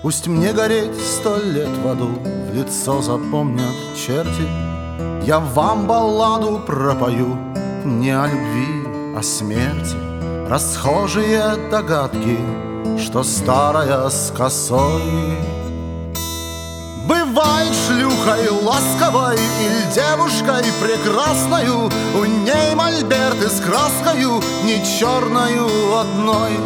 Пусть мне гореть 100 лет в аду, в лицо запомнят черти. Я вам балладу пропою не о любви, о смерти. Расхожие догадки, что старая с косой бывает шлюхой ласковой или девушкой прекрасною. У ней мольберты с краскою, не черною одной.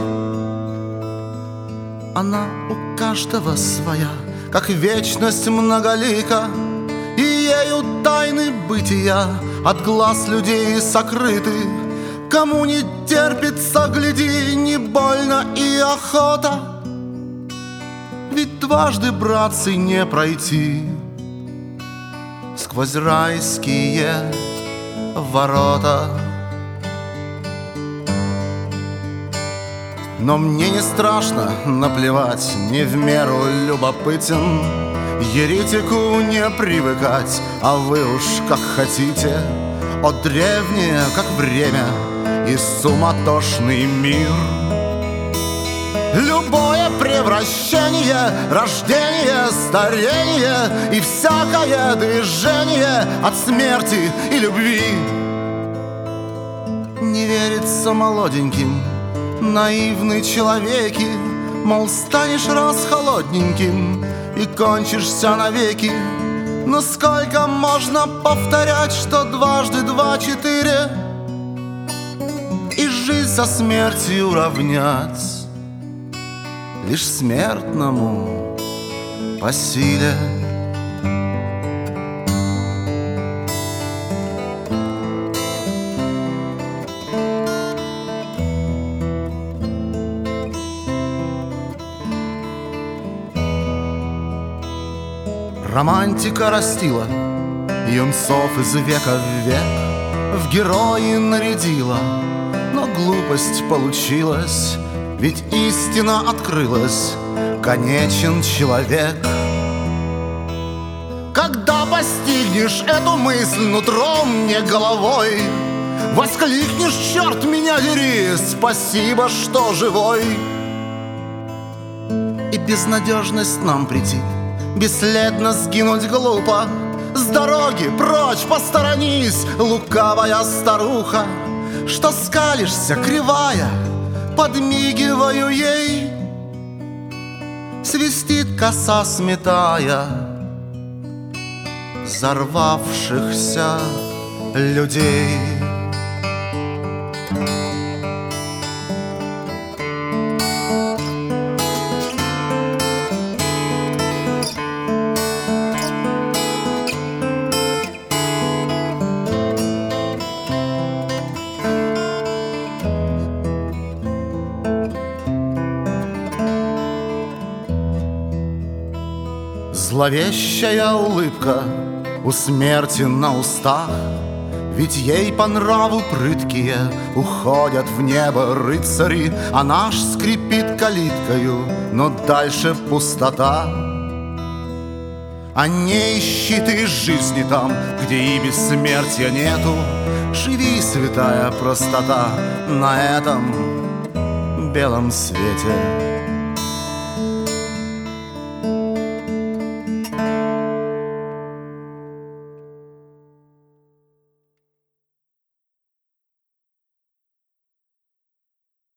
Она у каждого своя, как вечность многолика, и ею тайны бытия от глаз людей сокрыты. Кому не терпится, гляди, не больно и охота, ведь дважды, братцы, не пройти сквозь райские ворота. Но мне не страшно, наплевать, не в меру любопытен. Еретику не привыкать, а вы уж как хотите. О, древнее, как время, и суматошный мир. Любое превращение, рождение, старение и всякое движение от смерти и любви. Не верится молоденьким, наивный человеки, мол, станешь раз холодненьким и кончишься навеки. Но сколько можно повторять, что дважды два — 4, и жизнь со смертью равнять лишь смертному по силе. Романтика растила юнцов из века в век, в герои нарядила, но глупость получилась, ведь истина открылась: конечен человек. Когда постигнешь эту мысль нутром, не головой, воскликнешь: черт меня дери, спасибо, что живой. И безнадежность нам претит, бесследно сгинуть глупо. С дороги прочь посторонись, лукавая старуха, что скалишься, кривая, подмигиваю ей. Свистит коса, сметая взорвавшихся людей. Зловещая улыбка у смерти на устах, ведь ей по нраву прыткие уходят в небо рыцари, а наш скрипит калиткою, но дальше пустота. А не ищи ты жизни там, где и бессмертия нету. Живи, святая простота, на этом белом свете.